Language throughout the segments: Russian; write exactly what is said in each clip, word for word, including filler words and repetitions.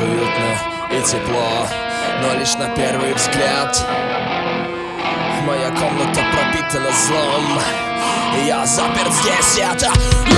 уютно и тепло, но лишь на первый взгляд. Моя комната пропитана злом, и я заперт здесь, это...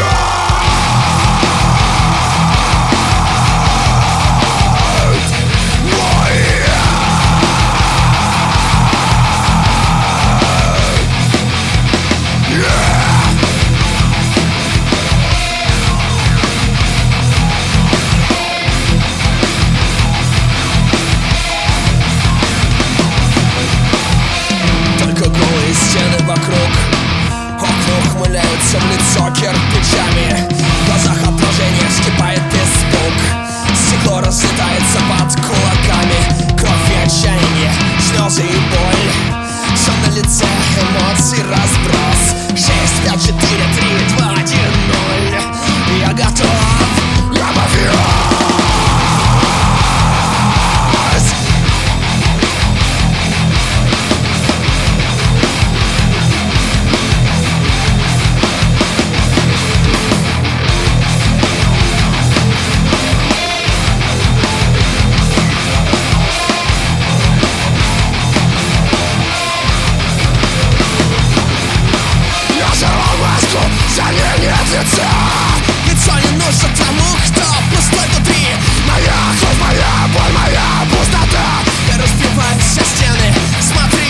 Стены вокруг, окна ухмыляются в лицо кирпичами. В глазах отражение вскипает без звук. Стекло разлетается под кулаками. Кровь и отчаяние, слезы и боль. Все на лице, эмоций разброс. Шесть, пять, четыре, три, два, один, ноль. Я готов, я мафиоз. Лицо не нужно тому, кто пустой внутри. Моя кровь, моя боль, моя пустота. Я разбиваю все стены, смотри.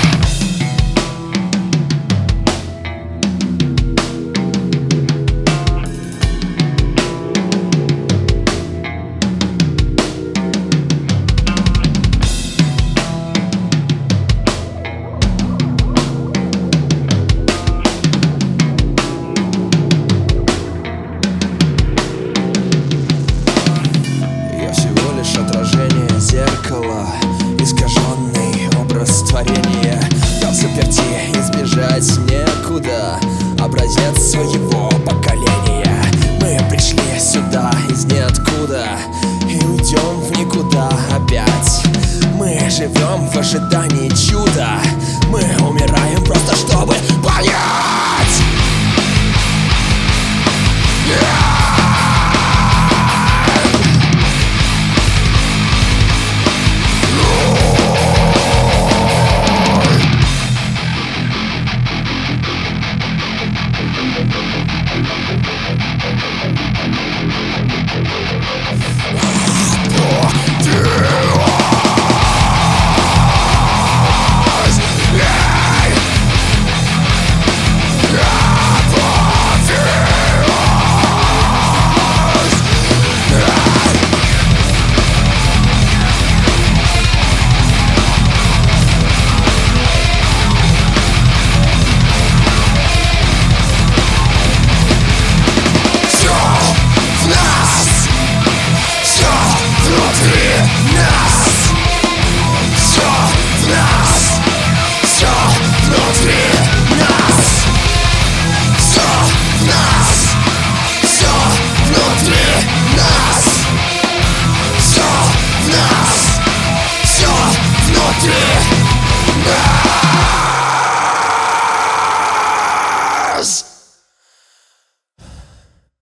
Отражение зеркала, искаженный образ творения. Я в заперти, избежать некуда, образец своего поколения. Мы пришли сюда из ниоткуда и уйдем в никуда опять. Мы живем в ожидании чуда. Мы умираем просто чтобы понять. Yeah! Внутри нас